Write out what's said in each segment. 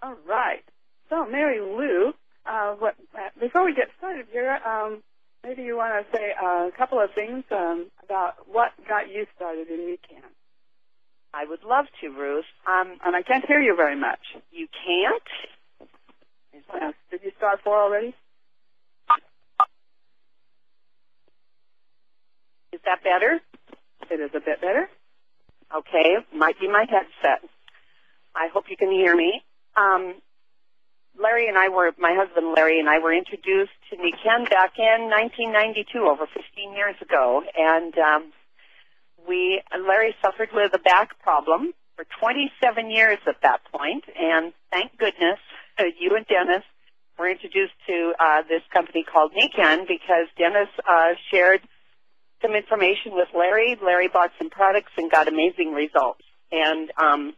All right. So, Mary Lou, before we get started here, maybe you want to say a couple of things about what got you started in UCAN. I would love to, Ruth. And I can't hear you very much. You can't? Did you start 4 already? Is that better? It is a bit better. Okay, might be my headset. I hope you can hear me. My husband Larry and I were introduced to Nikken back in 1992, over 15 years ago. And Larry suffered with a back problem for 27 years at that point. And thank goodness you and Dennis were introduced to this company called Nikken because Dennis shared some information with Larry. Larry bought some products and got amazing results. And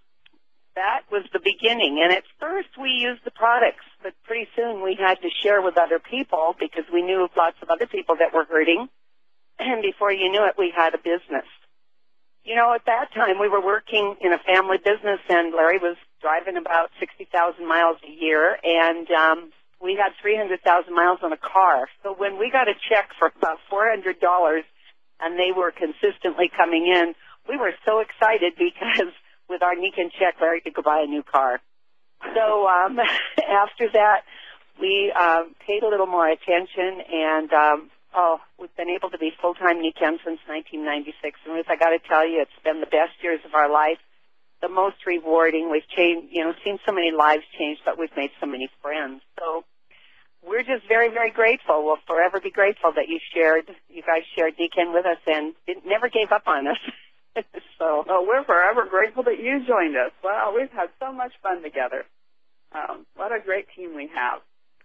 that was the beginning. And at first we used the products, but pretty soon we had to share with other people because we knew of lots of other people that were hurting. And before you knew it, we had a business. You know, at that time we were working in a family business, and Larry was driving about 60,000 miles a year, and we had 300,000 miles on a car. So when we got a check for about $400 and they were consistently coming in, we were so excited because with our Nikken check, Larry could go buy a new car. So after that, we paid a little more attention, and we've been able to be full-time Nikken since 1996. And Ruth, I got to tell you, it's been the best years of our life, the most rewarding. We've changed, seen so many lives change, but we've made so many friends. So we're just very, very grateful. We'll forever be grateful that you guys shared Nikken with us and never gave up on us. So we're forever grateful that you joined us. Well, we've had so much fun together. What a great team we have.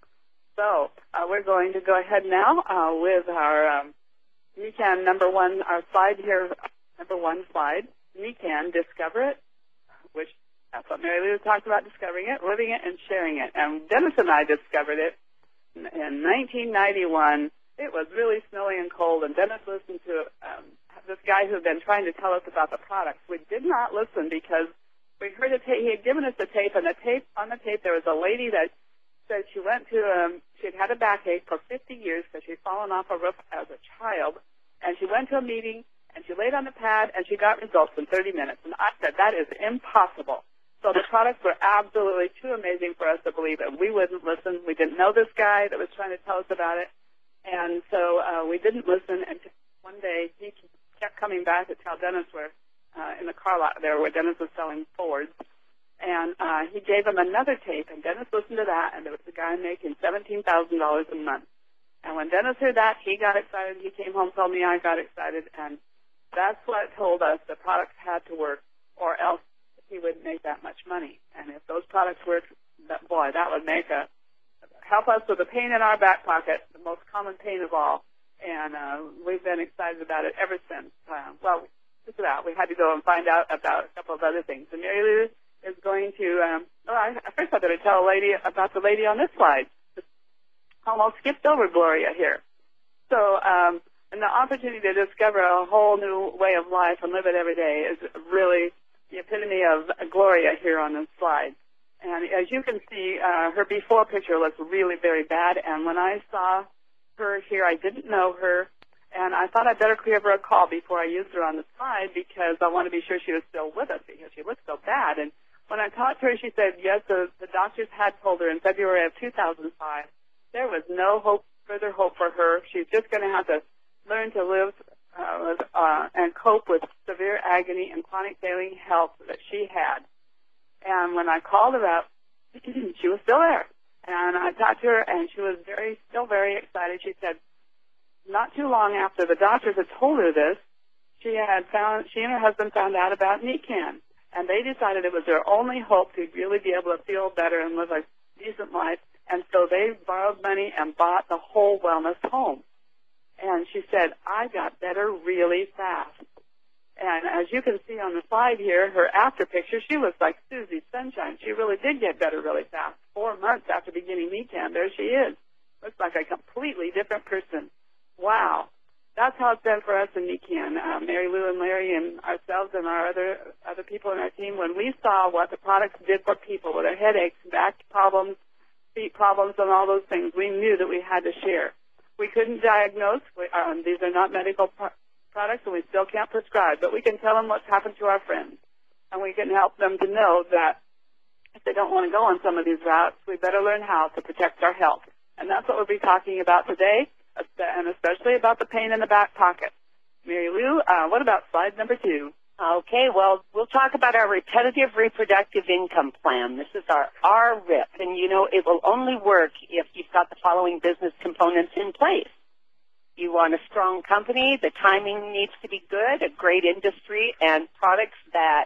So we're going to go ahead now with our Nikken our slide here, number 1 slide, Nikken Discover It, which that's what Mary Lou talked about, discovering it, living it, and sharing it. And Dennis and I discovered it in 1991. It was really snowy and cold, and Dennis listened to this guy who had been trying to tell us about the products. We did not listen because we heard a tape. He had given us a tape, and on the tape there was a lady that said she went to she'd had a backache for 50 years because she'd fallen off a roof as a child, and she went to a meeting, and she laid on the pad, and she got results in 30 minutes. And I said, that is impossible. So the products were absolutely too amazing for us to believe it. We wouldn't listen. We didn't know this guy that was trying to tell us about it. And so we didn't listen. And one day he kept coming back to tell Dennis in the car lot there where Dennis was selling Fords. And he gave him another tape, and Dennis listened to that, and there was a guy making $17,000 a month. And when Dennis heard that, he got excited. He came home, told me, I got excited, and that's what told us the products had to work, or else he wouldn't make that much money. And if those products worked, that would help us with the pain in our back pocket, the most common pain of all. And we've been excited about it ever since. Just about. We had to go and find out about a couple of other things. And Mary Lou is going to, first I better tell a lady about the lady on this slide. Almost skipped over Gloria here. So, and the opportunity to discover a whole new way of life and live it every day is really the epitome of Gloria here on this slide. And as you can see, her before picture looks really very bad. And when I saw her here, I didn't know her. And I thought I'd better give her a call before I used her on the slide because I want to be sure she was still with us because she looked so bad. And when I talked to her, she said, yes, the doctors had told her in February of 2005 there was no further hope for her. She's just going to have to learn to live and cope with severe agony and chronic failing health that she had. And when I called her up, she was still there. And I talked to her, and she was still very excited. She said, not too long after the doctors had told her this, she and her husband found out about Nikken. And they decided it was their only hope to really be able to feel better and live a decent life. And so they borrowed money and bought the whole wellness home. And she said, I got better really fast. And as you can see on the slide here, her after picture, she was like Susie Sunshine. She really did get better really fast. 4 months after beginning Nikken, there she is. Looks like a completely different person. Wow. That's how it's been for us in Nikken. Mary Lou and Larry and ourselves and our other people in our team, when we saw what the products did for people with their headaches, back problems, feet problems, and all those things. We knew that we had to share. We couldn't diagnose. These are not medical products, and we still can't prescribe, but we can tell them what's happened to our friends, and we can help them to know that if they don't want to go on some of these routes, we better learn how to protect our health. And that's what we'll be talking about today, and especially about the pain in the back pocket. Mary Lou, what about slide number 2? Okay, well, we'll talk about our repetitive reproductive income plan. This is our RRIP, and you know it will only work if you've got the following business components in place. You want a strong company, the timing needs to be good, a great industry, and products that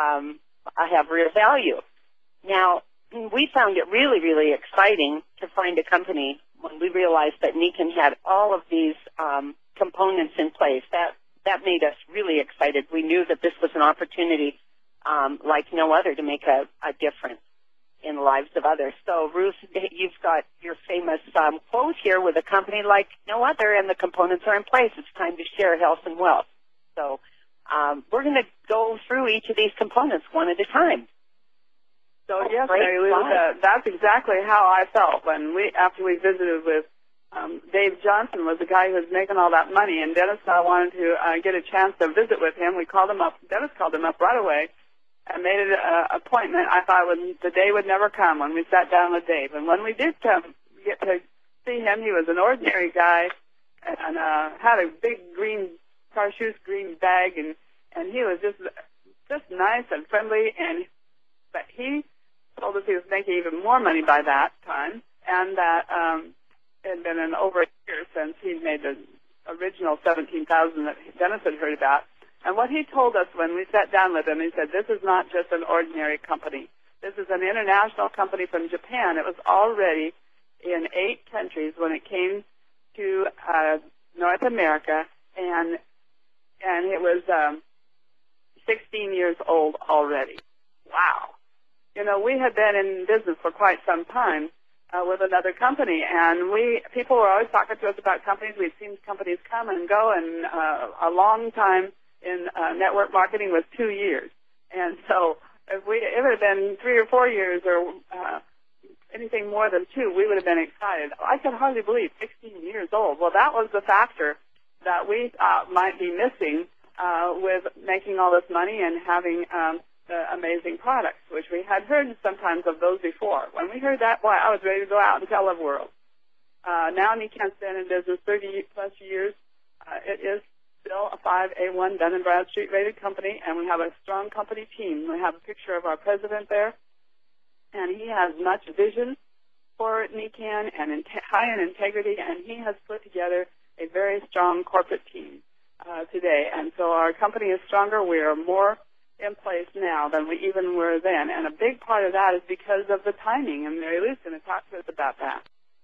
have real value. Now, we found it really, really exciting to find a company when we realized that Nikken had all of these components in place. That made us really excited. We knew that this was an opportunity like no other to make a difference in the lives of others. So, Ruth, you've got your famous quote here: with a company like no other and the components are in place, it's time to share health and wealth. So we're going to go through each of these components one at a time. So, yes, Mary Lou, that's exactly how I felt after we visited with Dave Johnson, was the guy who was making all that money, and Dennis and I wanted to get a chance to visit with him. We called him up. Dennis called him up right away and made an appointment. I thought the day would never come when we sat down with Dave. And when we did get to see him, he was an ordinary guy and had a big green chartreuse green bag, and he was just nice and friendly. But he told us he was making even more money by that time, and that it had been over a year since he made the original $17,000 that Dennis had heard about. And what he told us when we sat down with him, he said, this is not just an ordinary company. This is an international company from Japan. It was already in 8 countries when it came to North America, and it was 16 years old already. Wow. You know, we had been in business for quite some time with another company, and people were always talking to us about companies. We'd seen companies come and go, and a long time in network marketing was 2 years. And so if it had been 3 or 4 years or anything more than 2, we would have been excited. I could hardly believe 16 years old. Well, that was the factor that we thought might be missing with making all this money and having the amazing products, which we had heard sometimes of those before. When we heard that, boy, I was ready to go out and tell the world. Now Nikken's been in business 30-plus years. It is still a 5A1 Dun & Bradstreet rated company, and we have a strong company team. We have a picture of our president there, and he has much vision for Nikken and high in integrity, and he has put together a very strong corporate team today. And so our company is stronger. We are more in place now than we even were then, and a big part of that is because of the timing, and Mary Lou's going to talk to us about that.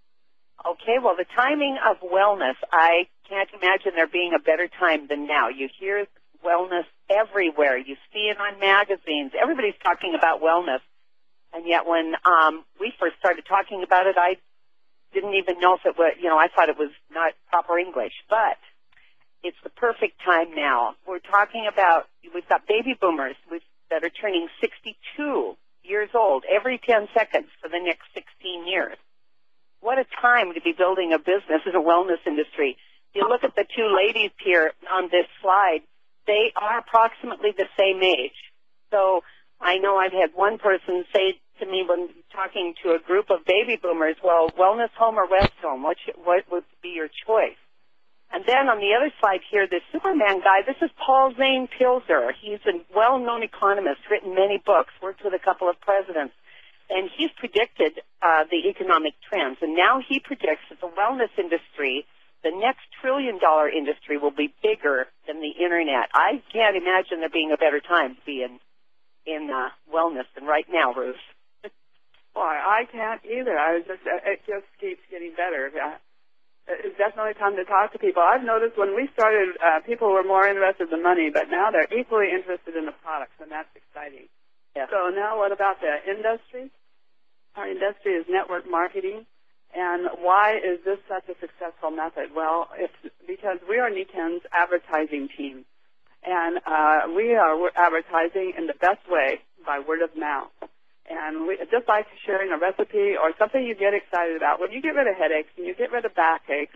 Okay, well, the timing of wellness, I can't imagine there being a better time than now. You hear wellness everywhere. You see it on magazines. Everybody's talking about wellness, and yet when we first started talking about it, I didn't even know if it was, I thought it was not proper English, but it's the perfect time now. We're talking about, we've got baby boomers that are turning 62 years old every 10 seconds for the next 16 years. What a time to be building a business in a wellness industry. You look at the 2 ladies here on this slide, they are approximately the same age. So I know I've had one person say to me when talking to a group of baby boomers, well, wellness home or rest home, what would be your choice? And then on the other side here, the Superman guy, this is Paul Zane Pilzer. He's a well-known economist, written many books, worked with a couple of presidents. And he's predicted the economic trends. And now he predicts that the wellness industry, the next $1 trillion industry, will be bigger than the Internet. I can't imagine there being a better time to be in wellness than right now, Ruth. Boy, I can't either. It just keeps getting better. It's definitely time to talk to people. I've noticed when we started, people were more interested in money, but now they're equally interested in the products, and that's exciting. Yes. So now what about the industry? Our industry is network marketing. And why is this such a successful method? Well, it's because we are Nikken's advertising team. And we are advertising in the best way by word of mouth. And we just like sharing a recipe or something you get excited about. When you get rid of headaches and you get rid of backaches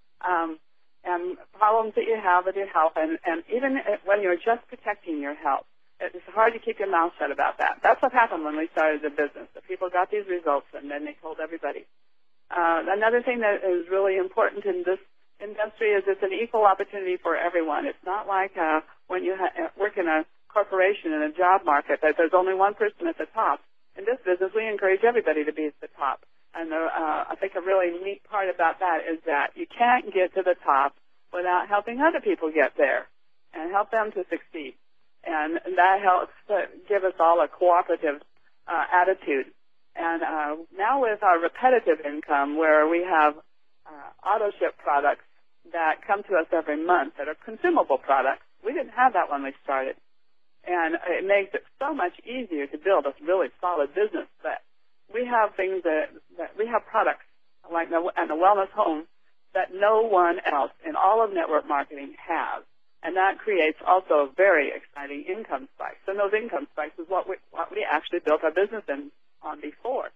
and problems that you have with your health, and even when you're just protecting your health, it's hard to keep your mouth shut about that. That's what happened when we started the business. The people got these results, and then they told everybody. Another thing that is really important in this industry is it's an equal opportunity for everyone. It's not like when you work in a corporation in a job market that there's only one person at the top. In this business, we encourage everybody to be at the top. And I think a really neat part about that is that you can't get to the top without helping other people get there and help them to succeed. And that helps give us all a cooperative attitude. And now with our repetitive income, where we have auto ship products that come to us every month that are consumable products, we didn't have that when we started. And it makes it so much easier to build a really solid business. But we have things that we have products like in the Wellness Home that no one else in all of network marketing has. And that creates also very exciting income spikes. And those income spikes is what we actually built our business on before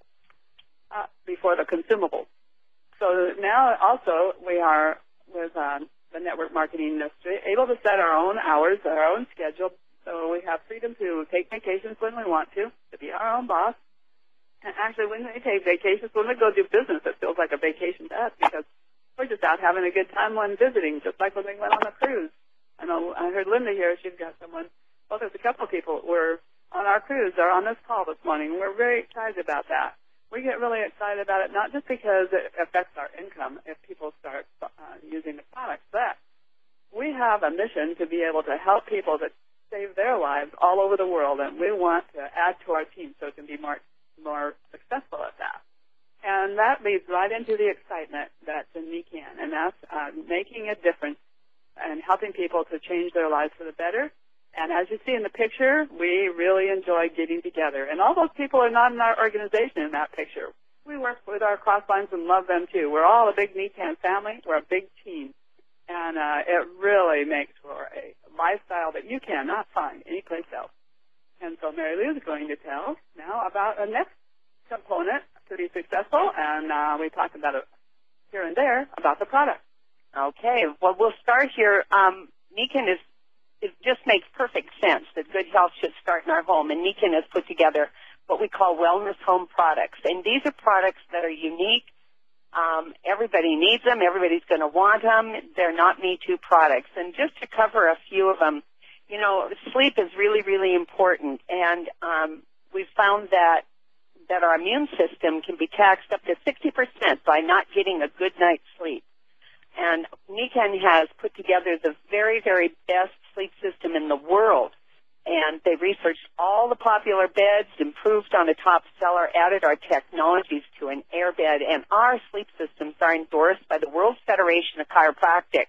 the consumables. So now also we are with the network marketing industry able to set our own hours, our own schedule. So we have freedom to take vacations when we want to be our own boss. And actually, when we take vacations, when we go do business, it feels like a vacation to us because we're just out having a good time when visiting, just like when we went on a cruise. I know I heard Linda here. She's got someone. Well, there's a couple of people who were on our cruise. They're on this call this morning. We're very excited about that. We get really excited about it, not just because it affects our income if people start using the products, but we have a mission to be able to help people that save their lives all over the world, and we want to add to our team so it can be more successful at that. And that leads right into the excitement that's in NECAN, and that's making a difference and helping people to change their lives for the better. And as you see in the picture, we really enjoy getting together. And all those people are not in our organization in that picture. We work with our cross-lines and love them, too. We're all a big NECAN family. We're a big team. And it really makes for a lifestyle that you cannot find anyplace else. And so Mary Lou is going to tell now about the next component to be successful, and we talked about it here and there about the product. Okay. Well, we'll start here. NECAN it just makes perfect sense that good health should start in our home, and NECAN has put together what we call Wellness Home products. And these are products that are unique. Everybody needs them. Everybody's going to want them. They're not me-too products. And just to cover a few of them, you know, sleep is really, really important. And we've found that our immune system can be taxed up to 60% by not getting a good night's sleep. And NECAN has put together the very, very best sleep system in the world. And they researched all the popular beds, improved on a top seller, added our technologies to an air bed, and our sleep systems are endorsed by the World Federation of Chiropractic.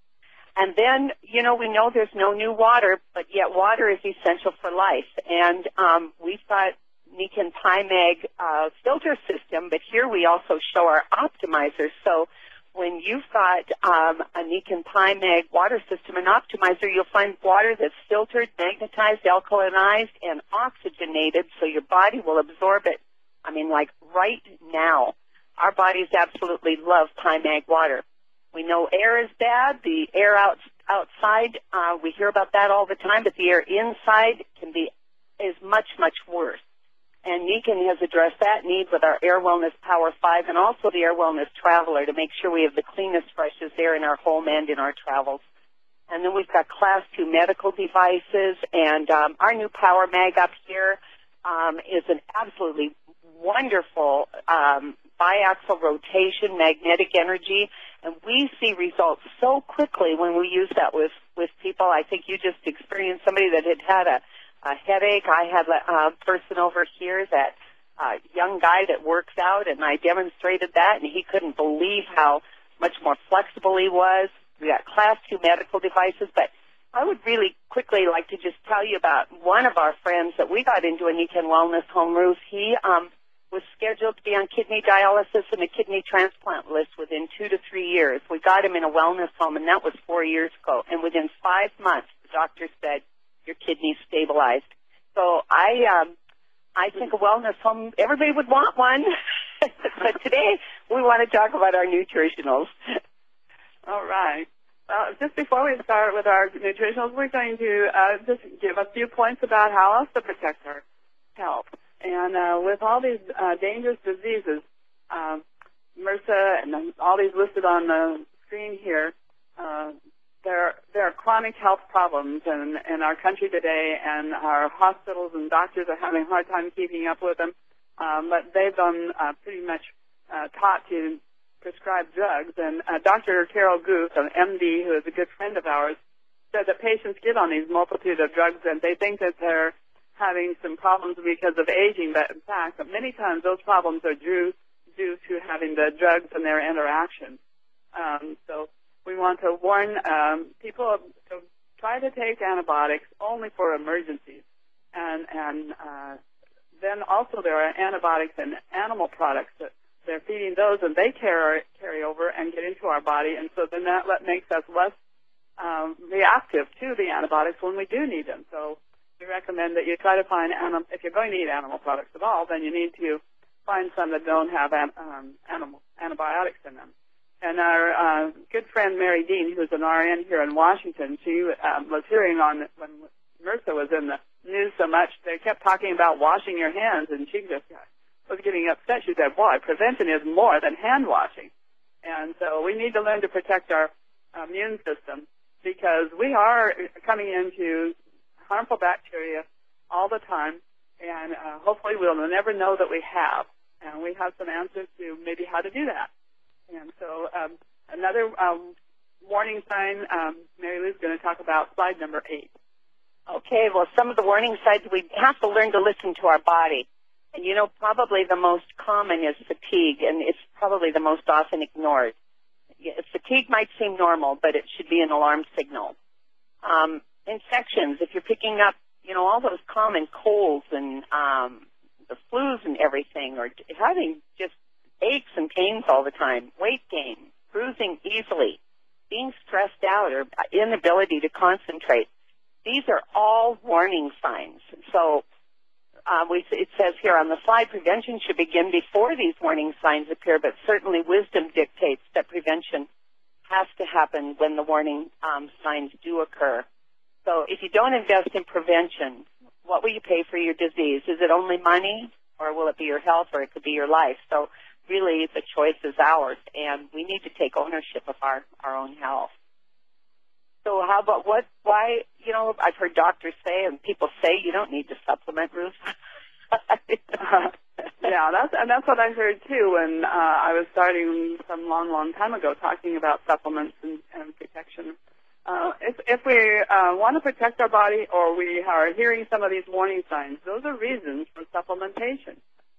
And then, you know, we know there's no new water, but yet water is essential for life. And we've got NECAN PyMag filter system, but here we also show our optimizers. So when you've got a NECAN PyMag water system and optimizer, you'll find water that's filtered, magnetized, alkalinized, and oxygenated, so your body will absorb it. I mean, like right now, our bodies absolutely love PyMag water. We know air is bad. The air outside, we hear about that all the time, but the air inside is much, much worse. And NECAN has addressed that need with our Air Wellness Power 5 and also the Air Wellness Traveler to make sure we have the cleanest, freshest air in our home and in our travels. And then we've got Class 2 medical devices, and our new Power Mag up here is an absolutely wonderful biaxial rotation, magnetic energy, and we see results so quickly when we use that with people. I think you just experienced somebody that had a headache. I had a person over here, that young guy that works out, and I demonstrated that, and he couldn't believe how much more flexible he was. We got Class 2 medical devices, but I would really quickly like to just tell you about one of our friends that we got into a NECAN Wellness Home Ruth. He was scheduled to be on kidney dialysis and a kidney transplant list within 2 to 3 years. We got him in a wellness home, and that was 4 years ago. And within 5 months, the doctor said, your kidneys stabilized. So I I think a wellness home, everybody would want one. But today we want to talk about our nutritionals. All right. Well, just before we start with our nutritionals, we're going to just give a few points about how else to protect our health. And with all these dangerous diseases, MRSA and all these listed on the screen here, there are chronic health problems in our country today, and our hospitals and doctors are having a hard time keeping up with them. But they've been pretty much taught to prescribe drugs. And Dr. Carol Guth, an MD who is a good friend of ours, said that patients get on these multitude of drugs and they think that they're having some problems because of aging, but in fact, many times those problems are due to having the drugs and their interaction. So we want to warn people to try to take antibiotics only for emergencies. And then also there are antibiotics in animal products that they're feeding those, and they carry over and get into our body, and so then that makes us less reactive to the antibiotics when we do need them. So we recommend that you try to find, if you're going to eat animal products at all, then you need to find some that don't have antibiotics in them. And our good friend Mary Dean, who's an RN here in Washington, she was hearing on when MRSA was in the news so much, they kept talking about washing your hands, and she just was getting upset. She said, boy, prevention is more than hand washing. And so we need to learn to protect our immune system, because we are coming into harmful bacteria all the time, and hopefully we'll never know that we have. And we have some answers to maybe how to do that. And so another warning sign, Mary Lou's going to talk about slide number 8. Okay, well, some of the warning signs, we have to learn to listen to our body. And, you know, probably the most common is fatigue, and it's probably the most often ignored. Fatigue might seem normal, but it should be an alarm signal. Infections, if you're picking up, you know, all those common colds and the flus and everything, or having just aches and pains all the time, weight gain, bruising easily, being stressed out, or inability to concentrate, these are all warning signs. So it says here on the slide, prevention should begin before these warning signs appear, but certainly wisdom dictates that prevention has to happen when the warning signs do occur. So if you don't invest in prevention, what will you pay for your disease? Is it only money, or will it be your health, or it could be your life? So really the choice is ours, and we need to take ownership of our own health. So how about why, you know, I've heard doctors say and people say you don't need to supplement, Ruth. Yeah, that's what I heard too when I was starting some long time ago talking about supplements and protection. If we want to protect our body, or we are hearing some of these warning signs, those are reasons for supplementation.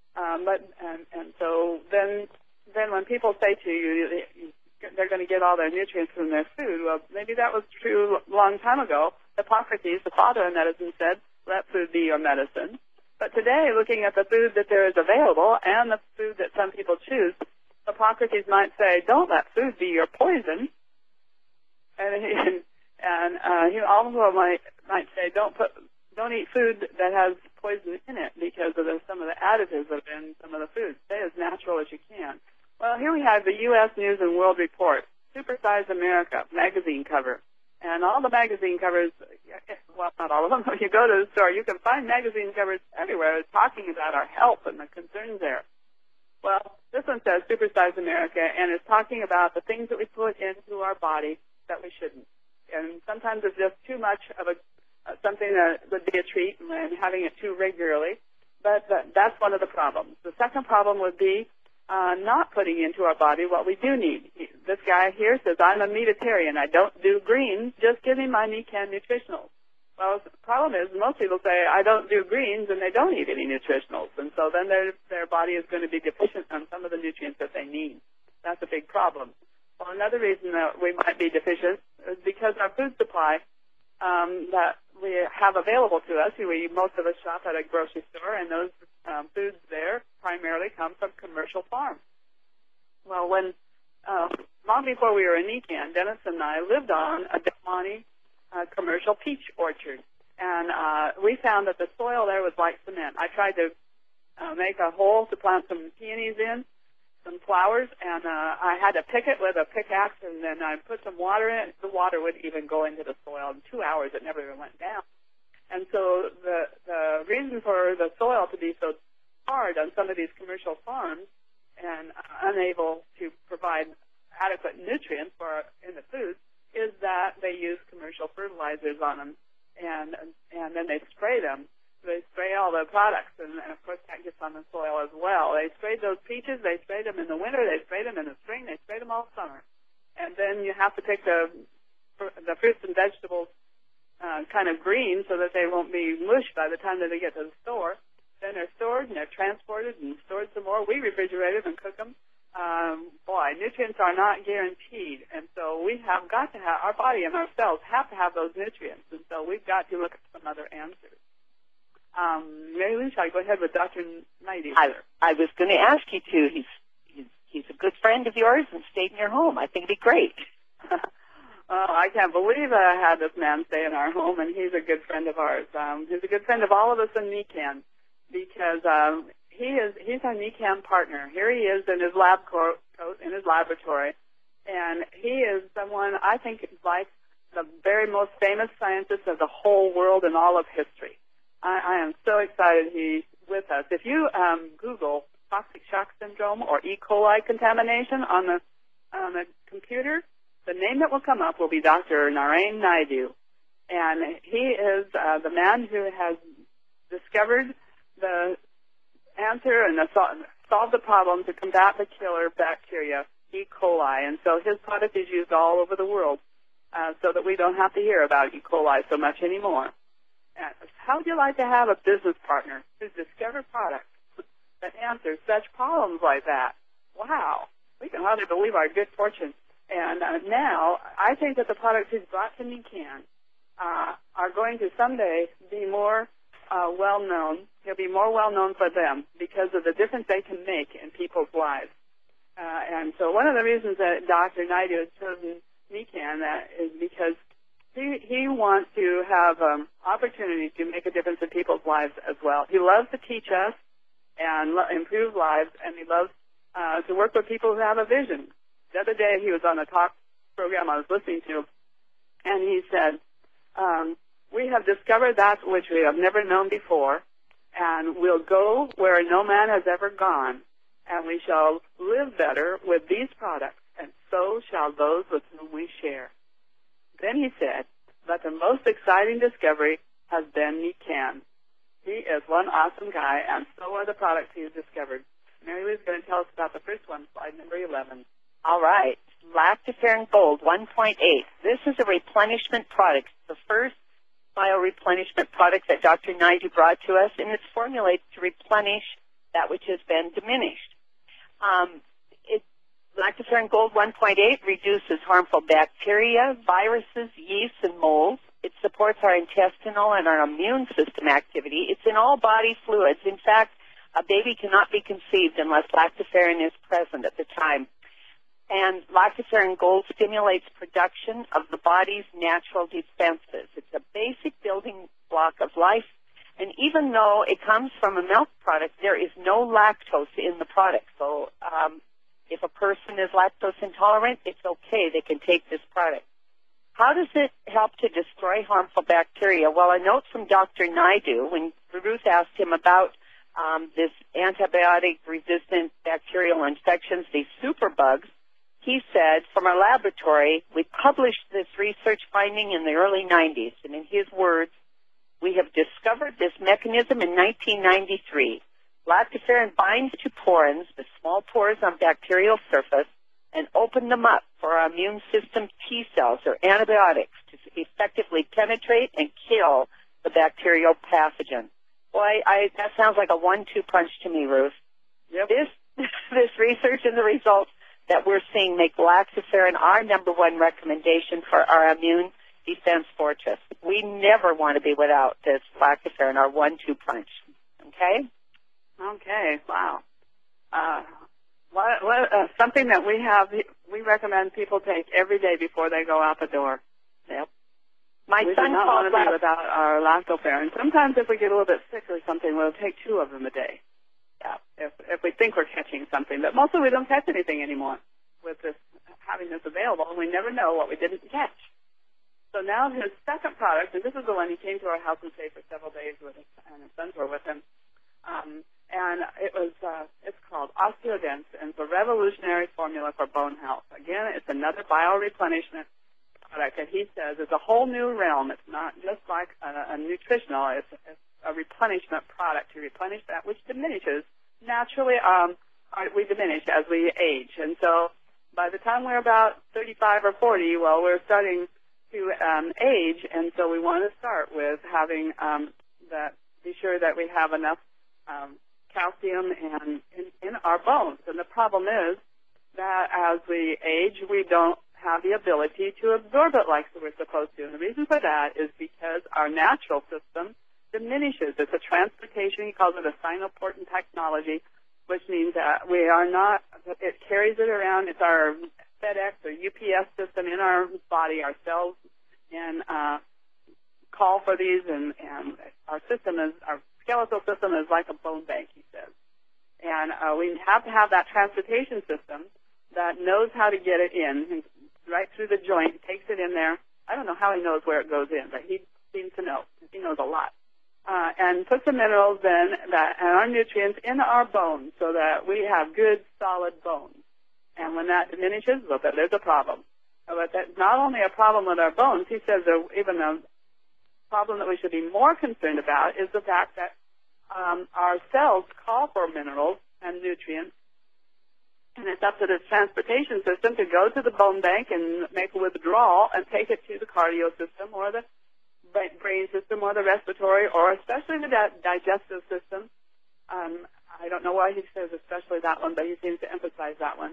So then when people say to you they're going to get all their nutrients from their food, well, maybe that was true a long time ago. Hippocrates, the father of medicine, said, let food be your medicine. But today, looking at the food that there is available and the food that some people choose, Hippocrates might say, don't let food be your poison. And he also might say, don't eat food that has poison in it, because of some of the additives that are in some of the foods. Stay as natural as you can. Well, here we have the U.S. News and World Report, Supersize America magazine cover. And all the magazine covers, well, not all of them, but you go to the store, you can find magazine covers everywhere talking about our health and the concerns there. Well, this one says Supersize America, and it's talking about the things that we put into our body that we shouldn't. And sometimes it's just too much of something that would be a treat, and having it too regularly. But that's one of the problems. The second problem would be not putting into our body what we do need. This guy here says, I'm a meatitarian. I don't do greens. Just give me my Nican nutritionals. Well, the problem is most people say, I don't do greens, and they don't eat any nutritionals. And so then their body is going to be deficient on some of the nutrients that they need. That's a big problem. Well, another reason that we might be deficient is because our food supply that we have available to us, most of us shop at a grocery store, and those foods there primarily come from commercial farms. Well, when long before we were in Nican, Dennis and I lived on a Del Monte commercial peach orchard, and we found that the soil there was like cement. I tried to make a hole to plant some peonies in, some flowers, and I had to pick it with a pickaxe, and then I put some water in it. The water would even go into the soil. In 2 hours, it never even went down. And so the reason for the soil to be so hard on some of these commercial farms and unable to provide adequate nutrients in the food is that they use commercial fertilizers on them, and then they spray them. They spray all the products, and of course that gets on the soil as well. They sprayed those peaches. They sprayed them in the winter. They sprayed them in the spring. They sprayed them all summer. And then you have to pick the fruits and vegetables kind of green so that they won't be mushed by the time that they get to the store. Then they're stored and they're transported and stored some more. We refrigerate them and cook them. Nutrients are not guaranteed, and so we have got to have, our body and our cells have to have those nutrients, and so we've got to look at some other answers. Mary Lou, shall I go ahead with Dr. Naidu? I was going to ask you to. He's a good friend of yours and stayed in your home. I think it'd be great. I can't believe that I had this man stay in our home, and he's a good friend of ours. He's a good friend of all of us in NECAN because he's our NECAN partner. Here he is in his lab coat, in his laboratory, and he is someone I think is like the very most famous scientist of the whole world in all of history. I am so excited he's with us. If you Google toxic shock syndrome or E. coli contamination on the computer, the name that will come up will be Dr. Narain Naidu, and he is the man who has discovered the answer and solve the problem to combat the killer bacteria, E. coli. And so his product is used all over the world so that we don't have to hear about E. coli so much anymore. And how would you like to have a business partner who's discovered products that answer such problems like that? Wow. We can hardly believe our good fortune. And now I think that the products he's brought to NECAN are going to someday be more well-known. He'll be more well-known for them because of the difference they can make in people's lives. And so one of the reasons that Dr. Naidu has chosen NECAN is because he wants to have opportunities to make a difference in people's lives as well. He loves to teach us and improve lives, and he loves to work with people who have a vision. The other day he was on a talk program I was listening to, and he said, we have discovered that which we have never known before, and we'll go where no man has ever gone, and we shall live better with these products, and so shall those with whom we share. Then he said that the most exciting discovery has been NECAN. He is one awesome guy, and so are the products he has discovered. Mary Lou's going to tell us about the first one, slide number 11. All right. Lactoferrin Gold 1.8. This is a replenishment product, the first bioreplenishment product that Dr. Naidu brought to us, and it's formulated to replenish that which has been diminished. Lactoferrin Gold 1.8 reduces harmful bacteria, viruses, yeasts, and molds. It supports our intestinal and our immune system activity. It's in all body fluids. In fact, a baby cannot be conceived unless lactoferrin is present at the time. And lactoferrin Gold stimulates production of the body's natural defenses. It's a basic building block of life. And even though it comes from a milk product, there is no lactose in the product. So if a person is lactose intolerant, it's okay. They can take this product. How does it help to destroy harmful bacteria? Well, a note from Dr. Naidu, when Ruth asked him about this antibiotic-resistant bacterial infections, these superbugs, he said, from our laboratory, we published this research finding in the early 90s, and in his words, we have discovered this mechanism in 1993. Lactoferrin binds to porins, the small pores on bacterial surface, and open them up for our immune system T cells or antibiotics to effectively penetrate and kill the bacterial pathogen. Boy, that sounds like a 1-2 punch to me, Ruth. Yep. This research and the results that we're seeing make lactoferrin our number one recommendation for our immune defense fortress. We never want to be without this lactoferrin, our 1-2 punch. Okay? Okay, wow. Something that we recommend people take every day before they go out the door. Yep. We do not want to be without our lactoferrin. Sometimes if we get a little bit sick or something, we'll take 2 of them a day. if we think we're catching something. But mostly we don't catch anything anymore with this having this available, and we never know what we didn't catch. So now his second product, and this is the one he came to our house and stayed for several days with us, and his sons were with him. And it's called OsteoDense, and it's a revolutionary formula for bone health. Again, it's another bioreplenishment product that he says is a whole new realm. It's not just like a nutritional, it's a replenishment product to replenish that which diminishes. Naturally, we diminish as we age. And so by the time we're about 35 or 40, well, we're starting to age, and so we want to start with having be sure that we have enough calcium in our bones. And the problem is that as we age, we don't have the ability to absorb it like we're supposed to. And the reason for that is because our natural system diminishes. It's a transportation, he calls it a sinoportant technology, which means that we are not, it carries it around. It's our FedEx or UPS system in our body, our cells, and call for these, and our skeletal system is like a bone bank, he says. And we have to have that transportation system that knows how to get it in, right through the joint, takes it in there. I don't know how he knows where it goes in, but he seems to know. He knows a lot. And puts the minerals then and our nutrients in our bones so that we have good, solid bones. And when that diminishes, well, there's a problem. But that's not only a problem with our bones, he says even a problem that we should be more concerned about is the fact that our cells call for minerals and nutrients, and it's up to the transportation system to go to the bone bank and make a withdrawal and take it to the cardio system or the brain system or the respiratory or especially the digestive system. I don't know why he says especially that one, but he seems to emphasize that one.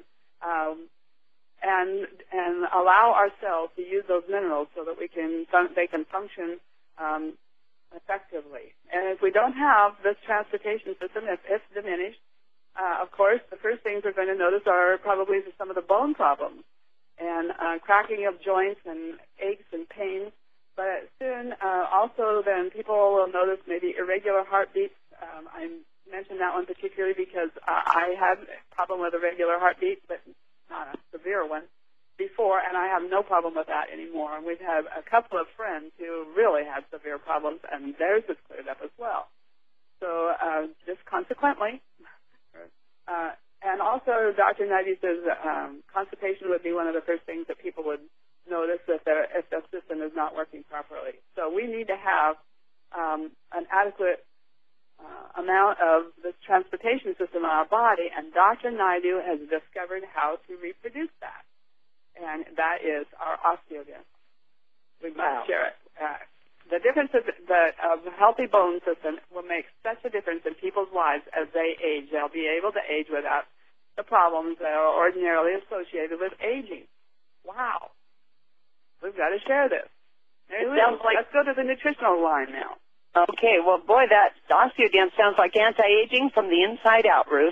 And allow our cells to use those minerals so that they can function effectively. And if we don't have this transportation system, if it's diminished, of course, the first things we're going to notice are probably some of the bone problems and cracking of joints and aches and pains. But soon, also, then people will notice maybe irregular heartbeats. I mentioned that one particularly because I had a problem with irregular heartbeat, but not a severe one before, and I have no problem with that anymore. And we've had a couple of friends who really had severe problems, and theirs has cleared up as well. So just consequently, and also Dr. Naidu says constipation would be one of the first things that people would notice if the system is not working properly. So we need to have an adequate amount of this transportation system in our body, and Dr. Naidu has discovered how to reproduce that, and that is our OsteoDense. We must share it. The difference is that a healthy bone system will make such a difference in people's lives as they age. They'll be able to age without the problems that are ordinarily associated with aging. Wow. We've got to share this. Let's go to the nutritional line now. Okay, well, boy, that OsteoDense sounds like anti-aging from the inside out, Ruth.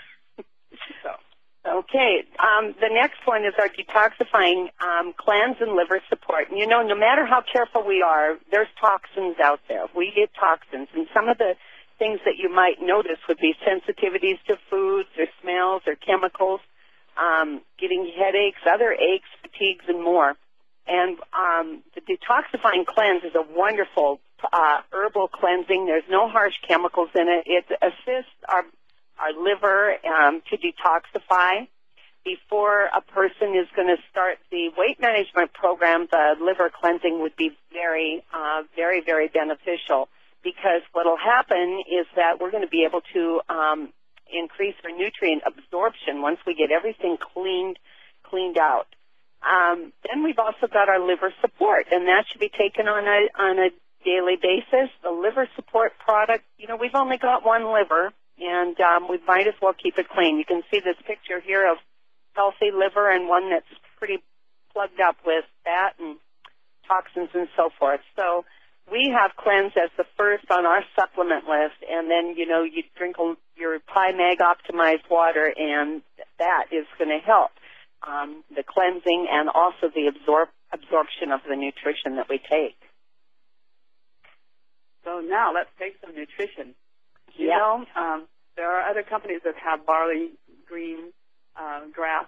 Okay, the next one is our detoxifying cleanse and liver support. And, you know, no matter how careful we are, there's toxins out there. We get toxins, and some of the things that you might notice would be sensitivities to foods or smells or chemicals, getting headaches, other aches, fatigues, and more. And the detoxifying cleanse is a wonderful herbal cleansing. There's no harsh chemicals in it. It assists our liver to detoxify. Before a person is going to start the weight management program, the liver cleansing would be very, very beneficial, because what will happen is that we're going to be able to increase our nutrient absorption once we get everything cleaned out. Then we've also got our liver support, and that should be taken on a daily basis. The liver support product, you know, we've only got one liver, and we might as well keep it clean. You can see this picture here of healthy liver and one that's pretty plugged up with fat and toxins and so forth. So we have cleanse as the first on our supplement list, and then, you know, you drink your Pi-Mag optimized water, and that is going to help the cleansing and also the absorption of the nutrition that we take. So now let's take some nutrition. You know, There are other companies that have barley green grass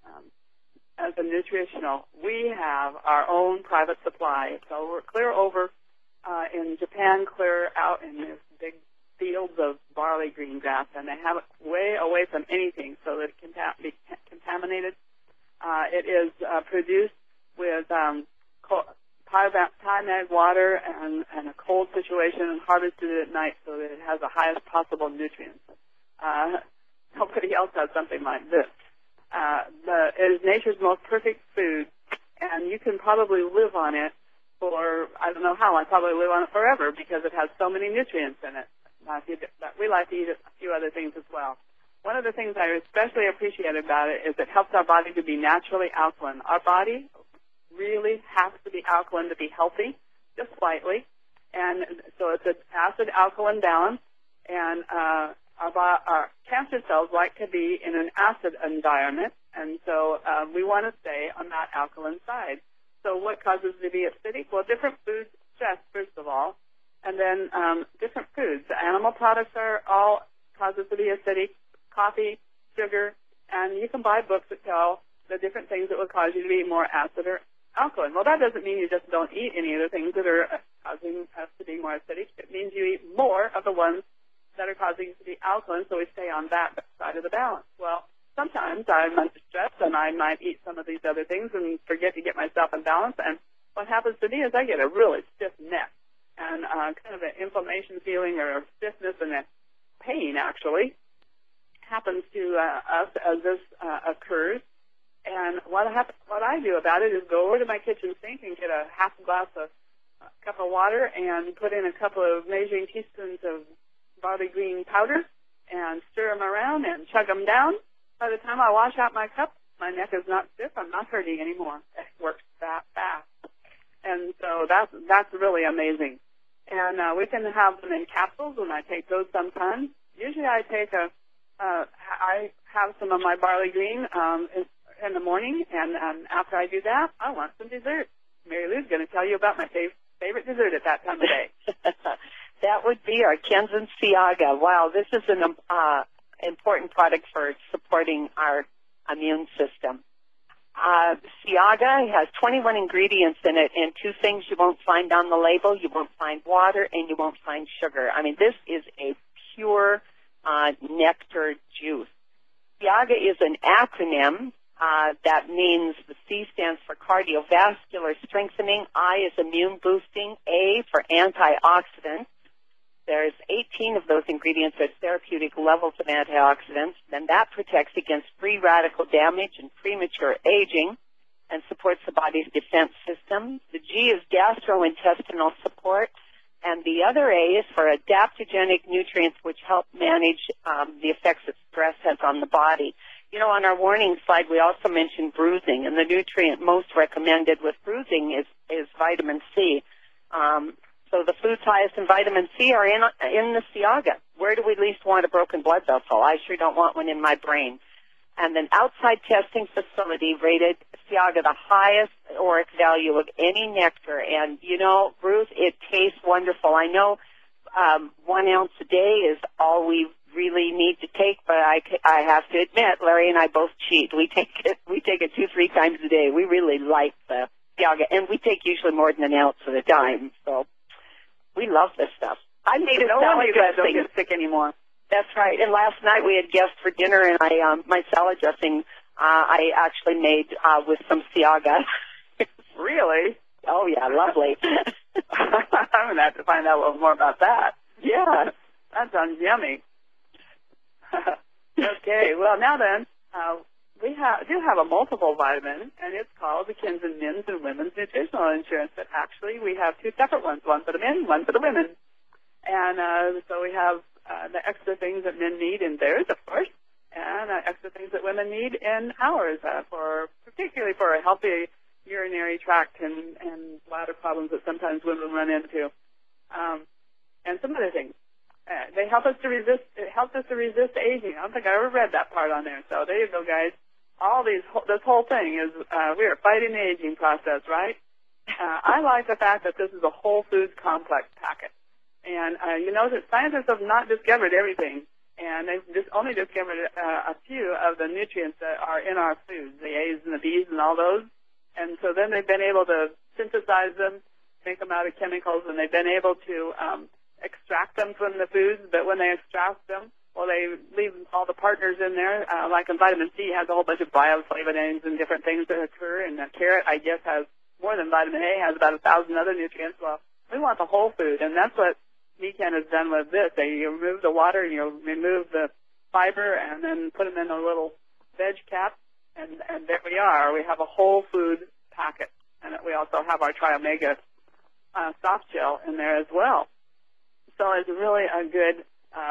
as a nutritional. We have our own private supply. So we're clear over in Japan, clear out in this big fields of barley green grass, and they have it way away from anything so that it can be contaminated. It is produced with Thai-made water and a cold situation and harvested at night so that it has the highest possible nutrients. Nobody else has something like this. It is nature's most perfect food, and you can probably live on it for, I don't know how, I'd probably live on it forever because it has so many nutrients in it. We like to eat a few other things as well. One of the things I especially appreciate about it is it helps our body to be naturally alkaline. Our body really has to be alkaline to be healthy, just slightly. And so it's an acid-alkaline balance, and our cancer cells like to be in an acid environment, and so we want to stay on that alkaline side. So what causes it to be acidic? Well, different foods, stress, first of all, and then different foods. The animal products are all causes to be acidic, coffee, sugar, and you can buy books that tell the different things that would cause you to be more acid or alkaline. Well, that doesn't mean you just don't eat any of the things that are causing us to be more acidic. It means you eat more of the ones that are causing us to be alkaline, so we stay on that side of the balance. Well, sometimes I'm under stress, and I might eat some of these other things and forget to get myself in balance, and what happens to me is I get a really stiff neck and kind of an inflammation feeling or a stiffness and a pain, actually, happens to us as this occurs. And what I do about it is go over to my kitchen sink and get a cup of water and put in a couple of measuring teaspoons of barley green powder and stir them around and chug them down. By the time I wash out my cup, my neck is not stiff. I'm not hurting anymore. It works that fast. And so that's really amazing. And we can have them in capsules, and I take those sometimes. Usually I take I have some of my barley green in the morning, and after I do that, I want some dessert. Mary Lou's going to tell you about my favorite dessert at that time of day. That would be our Kenzen Ciaga. Wow, this is an important product for supporting our immune system. Ciaga has 21 ingredients in it, and two things you won't find on the label. You won't find water, and you won't find sugar. I mean, this is a pure nectar juice. Ciaga is an acronym that means the C stands for cardiovascular strengthening, I is immune boosting, A for antioxidant. There's 18 of those ingredients at therapeutic levels of antioxidants, and that protects against free radical damage and premature aging and supports the body's defense system. The G is gastrointestinal support, and the other A is for adaptogenic nutrients, which help manage the effects that stress has on the body. You know, on our warning slide, we also mentioned bruising, and the nutrient most recommended with bruising is vitamin C. So the foods highest in vitamin C are in the Ciaga. Where do we least want a broken blood vessel? I sure don't want one in my brain. And an outside testing facility rated Ciaga the highest ORAC value of any nectar. And, you know, Ruth, it tastes wonderful. I know 1 ounce a day is all we really need to take, but I have to admit, Larry and I both cheat. We take it 2-3 times a day. We really like the Ciaga, and we take usually more than an ounce at a time. So we love this stuff. I made it. No wonder you guys don't get sick anymore. That's right. And last night we had guests for dinner, and my salad dressing I actually made with some Ciaga. Really? Oh yeah, lovely. I'm gonna have to find out a little more about that. Yeah, that sounds yummy. Okay, well now then, we do have a multiple vitamin, and it's called the Kenzen Men's and Women's Nutritional Insurance. But actually, we have two separate ones: one for the men, one for the women. And so we have the extra things that men need in theirs, of course, and extra things that women need in ours, particularly for a healthy urinary tract and bladder problems that sometimes women run into, and some other things. They help us to resist. It helps us to resist aging. I don't think I ever read that part on there. So there you go, guys. This whole thing is we are fighting the aging process, right? I like the fact that this is a whole foods complex packet, and you know that scientists have not discovered everything, and they've only discovered a few of the nutrients that are in our foods, the A's and the B's and all those. And so then they've been able to synthesize them, make them out of chemicals, and they've been able to extract them from the foods. But when they extract them, well, they leave all the partners in there. Like in vitamin C has a whole bunch of bioflavonoids and different things that occur. And the carrot, I guess, has more than vitamin A, has about 1,000 other nutrients. Well, we want the whole food, and that's what NECAN has done with this. You remove the water, and you remove the fiber, and then put them in a little veg cap. And there we are. We have a whole food packet. And we also have our Tri-Omega soft gel in there as well. So it's really a good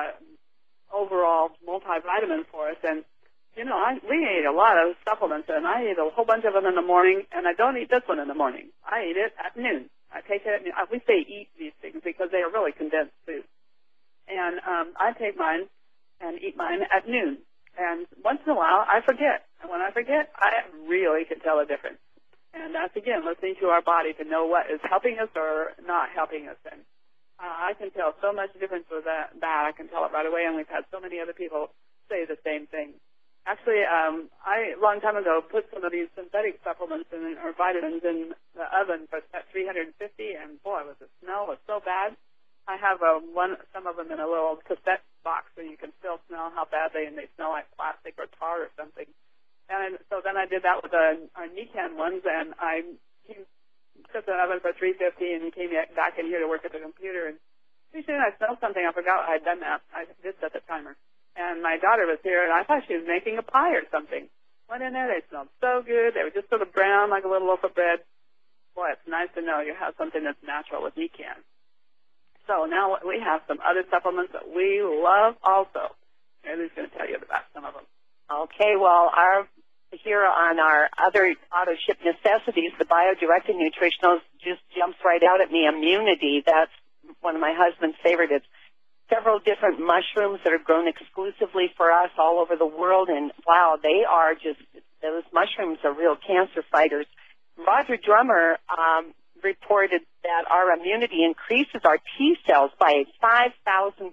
overall multivitamin for us. And, you know, we eat a lot of supplements, and I eat a whole bunch of them in the morning, and I don't eat this one in the morning. I eat it at noon. I take it at noon. We say eat these things because they are really condensed food. And I take mine and eat mine at noon. And once in a while, I forget. And when I forget, I really can tell a difference. And that's, again, listening to our body to know what is helping us or not helping us. And I can tell so much difference with that. I can tell it right away, and we've had so many other people say the same thing. Actually, I, a long time ago, put some of these synthetic supplements or vitamins in the oven for 350, and boy, the smell was so bad. I have some of them in a little cassette box so you can still smell how bad they smell like plastic or tar or something. And so then I did that with our NECAN ones, and I took the oven for 350 and came back in here to work at the computer. And pretty soon I smelled something. I forgot I had done that. I did set the timer. And my daughter was here, and I thought she was making a pie or something. Went in there. They smelled so good. They were just sort of brown like a little loaf of bread. Boy, it's nice to know you have something that's natural with NECAN. So now we have some other supplements that we love also. Emily's going to tell you about some of them. Okay, well, here on our other auto-ship necessities, the bio-directed nutritionals just jumps right out at me. Immunity, that's one of my husband's favorite. It's several different mushrooms that are grown exclusively for us all over the world, and wow, those mushrooms are real cancer fighters. Roger Drummer reported that our immunity increases our T cells by 5,000%.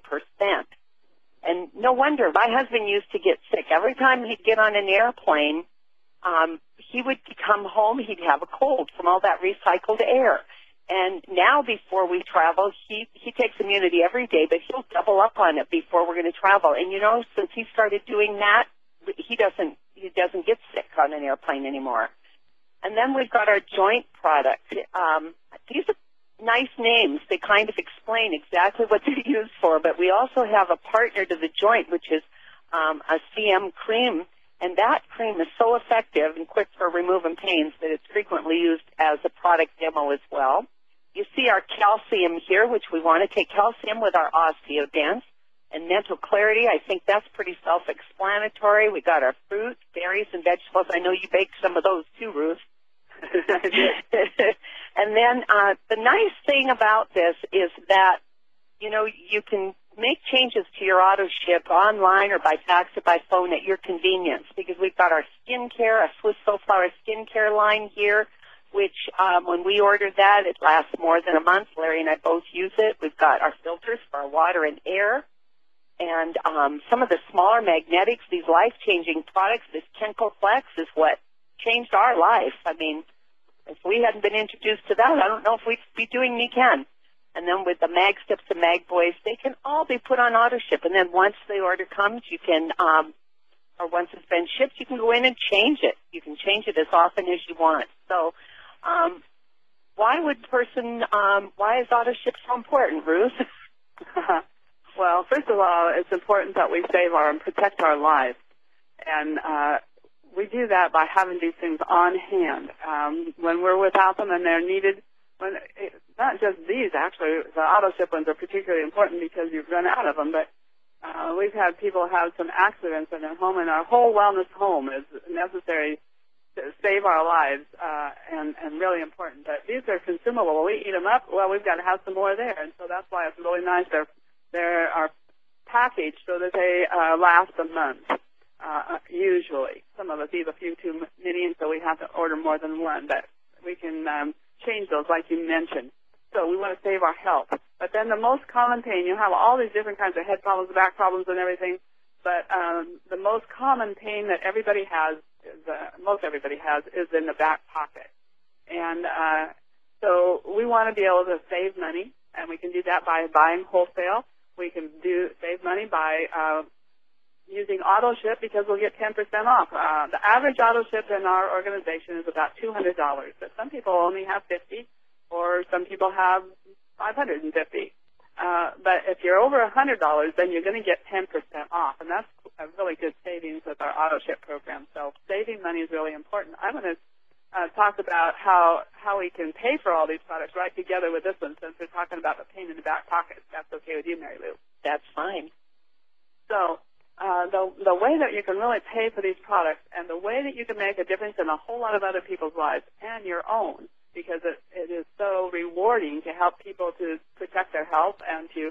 And no wonder, my husband used to get sick. Every time he'd get on an airplane, he would come home, he'd have a cold from all that recycled air. And now before we travel, he takes immunity every day, but he'll double up on it before we're going to travel. And, you know, since he started doing that, he doesn't get sick on an airplane anymore. And then we've got our joint product. These are nice names. They kind of explain exactly what they're used for, but we also have a partner to the joint, which is a CM cream, and that cream is so effective and quick for removing pains that it's frequently used as a product demo as well. You see our calcium here, which we want to take calcium with our OsteoDense. And mental clarity, I think that's pretty self-explanatory. We got our fruits, berries, and vegetables. I know you baked some of those too, Ruth. And then the nice thing about this is that, you know, you can make changes to your auto ship online or by fax or by phone at your convenience, because we've got our skincare, a Swiss Soulflower skincare line here, which when we order that, it lasts more than a month. Larry and I both use it. We've got our filters for our water and air. And some of the smaller magnetics, these life-changing products, this Kenko Flex is what changed our life. I mean, if we hadn't been introduced to that, I don't know if we'd be doing NECAN. And then with the Mag Steps and Mag Boys, they can all be put on auto ship. And then once the order comes, you can, or once it's been shipped, you can go in and change it. You can change it as often as you want. So, why is auto ship so important, Ruth? Well, first of all, it's important that we save and protect our lives. And we do that by having these things on hand. When we're without them and they're needed, not just these, actually, the auto-ship ones are particularly important because you've run out of them, but we've had people have some accidents in their home, and our whole wellness home is necessary to save our lives and really important. But these are consumable. When we eat them up, well, we've got to have some more there, and so that's why it's really nice. They are packaged so that they last a month, usually. Some of us eat a few too many, and so we have to order more than one, but we can change those like you mentioned. So we want to save our health. But then the most common pain, you have all these different kinds of head problems, back problems, and everything. But the most common pain that everybody has, most everybody has, is in the back pocket. And so we want to be able to save money, and we can do that by buying wholesale. We can save money by using auto ship because we'll get 10% off. The average auto ship in our organization is about $200, but some people only have 50, or some people have 550. But if you're over $100, then you're going to get 10% off, and that's a really good savings with our auto ship program. So saving money is really important. I'm going to talk about how we can pay for all these products right together with this one, since we're talking about the pain in the back pocket. If that's okay with you, Mary Lou? That's fine. So the way that you can really pay for these products, and the way that you can make a difference in a whole lot of other people's lives and your own, because it is so rewarding to help people to protect their health and to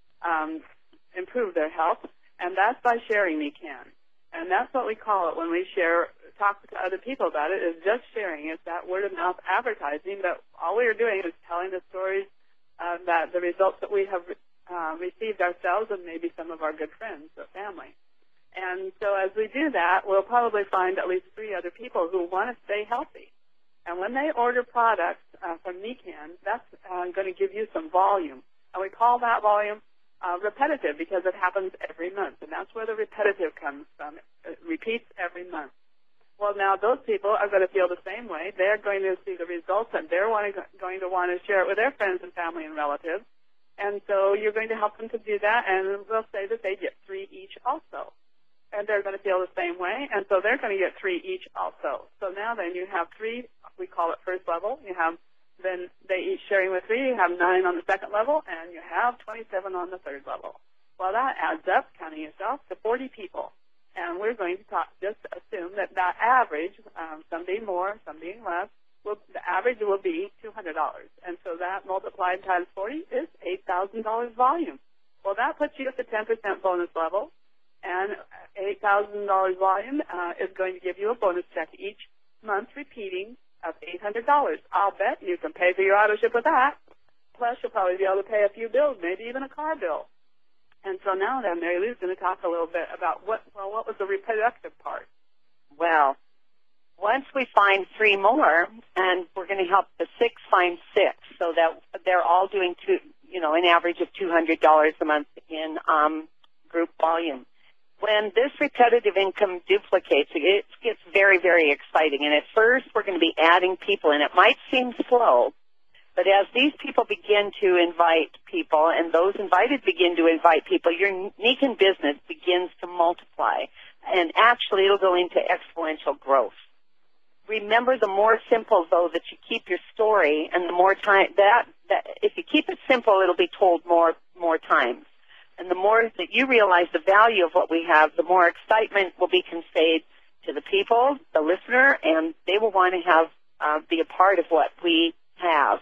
improve their health, and that's by sharing NECAN. And that's what we call it when we talk to other people about it, is just sharing. It's that word-of-mouth advertising, but all we are doing is telling the stories that the results that we have received ourselves and maybe some of our good friends or family. And so as we do that, we'll probably find at least 3 other people who want to stay healthy. And when they order products from NECAN, that's going to give you some volume. And we call that volume repetitive because it happens every month. And that's where the repetitive comes from. It repeats every month. Well, now those people are going to feel the same way. They're going to see the results, and they're going to want to share it with their friends and family and relatives. And so you're going to help them to do that, and we'll say that they get 3 each also. And they're going to feel the same way, and so they're going to get 3 each also. So now then you have 3, we call it first level. You have then they each sharing with 3, you have 9 on the second level, and you have 27 on the third level. Well, that adds up, counting yourself, to 40 people. And we're going to just assume that average, some being more, some being less, the average will be $200. And so that multiplied times 40 is $8,000 volume. Well, that puts you at the 10% bonus level, and $8,000 volume is going to give you a bonus check each month repeating of $800. I'll bet you can pay for your auto ship with that. Plus, you'll probably be able to pay a few bills, maybe even a car bill. And so now then, Mary Lou's going to talk a little bit about what was the reproductive part. Well, once we find 3 more, and we're going to help the 6 find 6, so that they're all doing an average of $200 a month in group volume. When this repetitive income duplicates, it gets very, very exciting. And at first, we're going to be adding people, and it might seem slow, but as these people begin to invite people, and those invited begin to invite people, your NECAN business begins to multiply. And actually, it'll go into exponential growth. Remember, the more simple, though, that you keep your story, and the more time that if you keep it simple, it'll be told more times. And the more that you realize the value of what we have, the more excitement will be conveyed to the people, the listener, and they will want to be a part of what we have.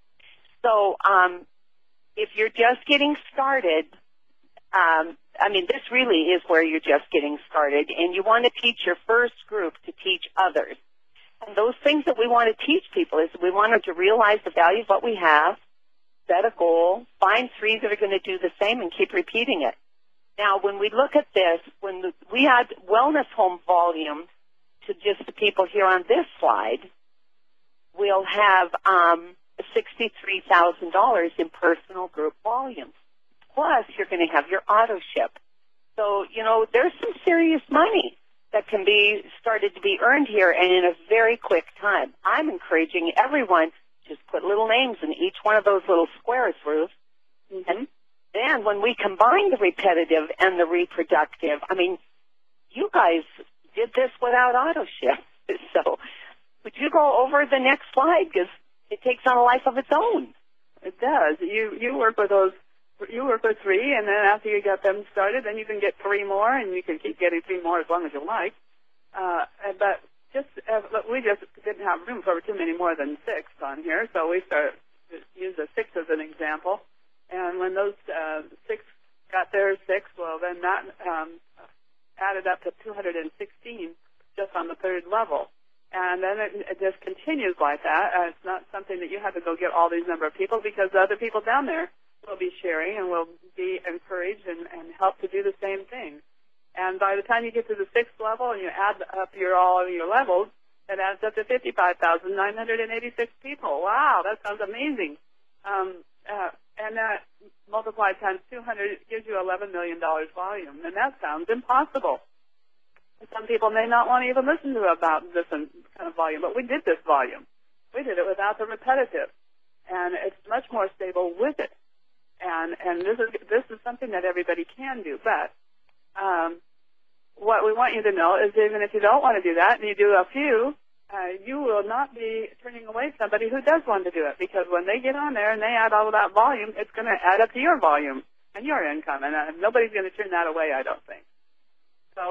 So if you're just getting started, this really is where you're just getting started, and you want to teach your first group to teach others. And those things that we want to teach people is we want them to realize the value of what we have, set a goal, find 3 that are going to do the same, and keep repeating it. Now, when we look at this, when we add wellness home volume to just the people here on this slide, we'll have $63,000 in personal group volume. Plus, you're going to have your auto ship. So, there's some serious money that can be started to be earned here, and in a very quick time. I'm encouraging everyone just put little names in each one of those little squares, Ruth. Mm-hmm. And then when we combine the repetitive and the reproductive, you guys did this without auto ship. So would you go over the next slide? Because it takes on a life of its own. It does. You work with those. You work with 3, and then after you get them started, then you can get 3 more, and you can keep getting 3 more as long as you like. But we just didn't have room for too many more than 6 on here, so we used the 6 as an example. And when those 6 got their 6, well, then that added up to 216 just on the 3rd level. And then it just continues like that. It's not something that you have to go get all these number of people, because the other people down there will be sharing and will be encouraged and help to do the same thing. And by the time you get to the 6th level and you add up all of your levels, it adds up to 55,986 people. Wow, that sounds amazing. And that multiplied times 200 gives you $11 million volume. And that sounds impossible. Some people may not want to even listen to about this kind of volume, but we did this volume. We did it without the repetitive. And it's much more stable with it. And this is something that everybody can do. But what we want you to know is even if you don't want to do that and you do a few, you will not be turning away somebody who does want to do it, because when they get on there and they add all of that volume, it's going to add up to your volume and your income, and nobody's going to turn that away, I don't think. So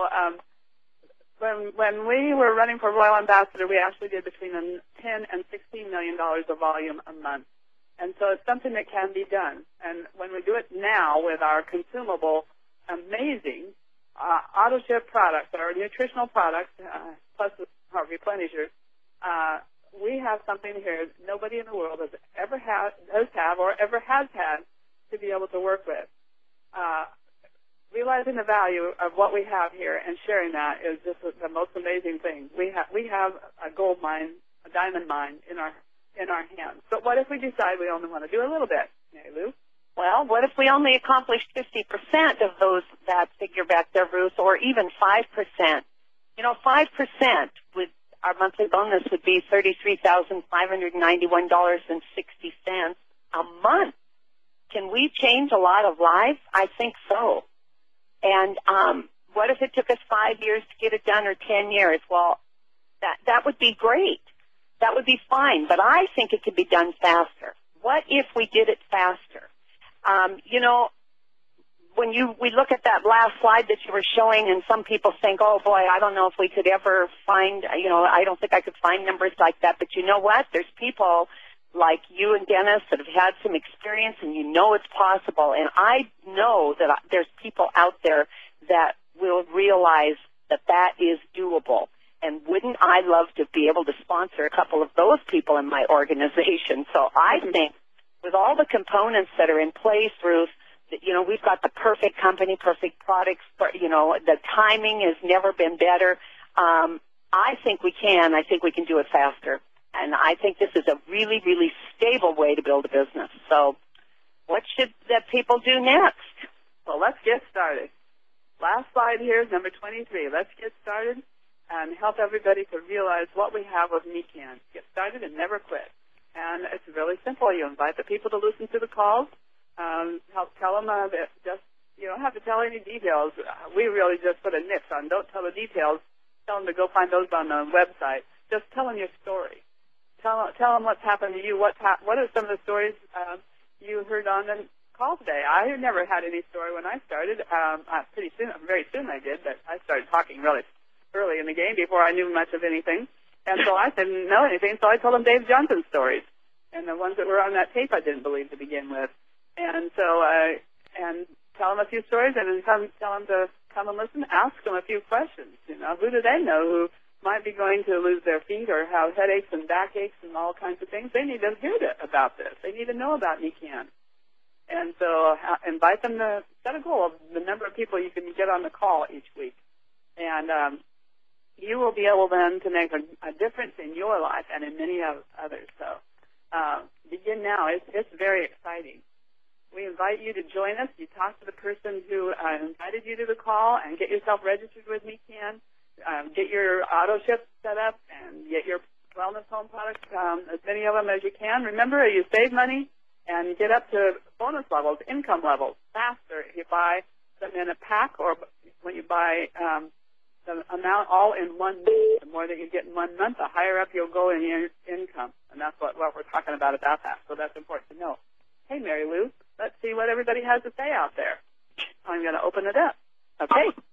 when we were running for Royal Ambassador, we actually did between $10 and $16 million of volume a month, and so it's something that can be done. And when we do it now with our consumable, amazing auto-ship products, our nutritional products, plus our replenishers, we have something here nobody in the world has ever had to be able to work with. Realizing the value of what we have here and sharing that is just the most amazing thing. We have a gold mine, a diamond mine in our hands. But what if we decide we only want to do a little bit, Mary Lou? Well, what if we only accomplished 50% of that figure back there, Ruth, or even 5%? 5% with our monthly bonus would be $33,591.60 a month. Can we change a lot of lives? I think so. And what if it took us 5 years to get it done, or 10 years? Well, that would be great. That would be fine. But I think it could be done faster. What if we did it faster? When we look at that last slide that you were showing, and some people think, oh boy, I don't know if we could ever find, I don't think I could find numbers like that. But you know what? There's people like you and Dennis that have had some experience, and you know it's possible. And I know that there's people out there that will realize that is doable. And wouldn't I love to be able to sponsor a couple of those people in my organization? So I think with all the components that are in place, Ruth, we've got the perfect company, perfect products. The timing has never been better. I think we can. I think we can do it faster. And I think this is a really, really stable way to build a business. So what should the people do next? Well, let's get started. Last slide here is number 23. Let's get started and help everybody to realize what we have with NECAN. Get started and never quit. And it's really simple. You invite the people to listen to the calls. Help tell them that you don't have to tell any details. We really just put a nix on don't tell the details. Tell them to go find those on the website. Just tell them your story. Tell them what's happened to you. What are some of the stories you heard on the call today? I never had any story when I started. Very soon I did, but I started talking really early in the game before I knew much of anything. And so I didn't know anything, so I told them Dave Johnson's stories. And the ones that were on that tape I didn't believe to begin with. And so, and tell them a few stories, and then tell them to come and listen, ask them a few questions. Who do they know who might be going to lose their feet or have headaches and backaches and all kinds of things? They need to hear about this. They need to know about NECAN. And so invite them to set a goal of the number of people you can get on the call each week. And you will be able then to make a difference in your life and in many others. So begin now. It's very exciting. We invite you to join us. You talk to the person who invited you to the call and get yourself registered with NECAN. Get your auto ship set up and get your wellness home products, as many of them as you can. Remember, you save money and get up to bonus levels, income levels, faster if you buy them in a pack or when you buy the amount all in 1 month. The more that you get in 1 month, the higher up you'll go in your income. And that's what we're talking about that. So that's important to know. Hey, Mary Lou, let's see what everybody has to say out there. I'm going to open it up. Okay.